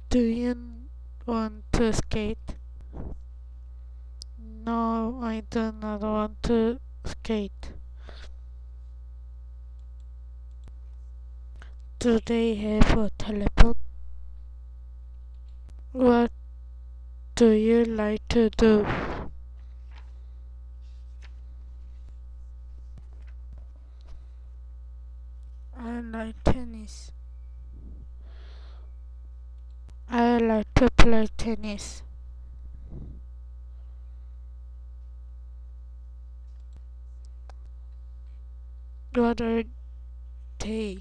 Do you want to skate? No, I do not want to skate. Do they have a telephone? What do you like to do? I like tennis. I like to play tennis. What are they?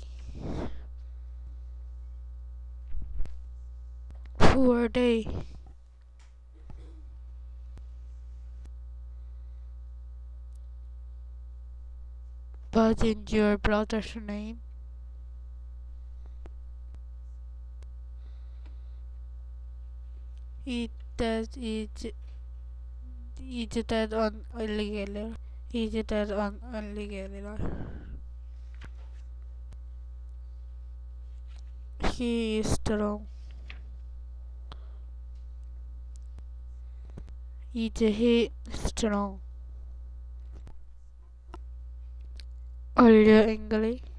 Who are they? What is your brother's name? Is that is that on illegal? Is that on illegal? He is strong. Is he strong? Are you angry?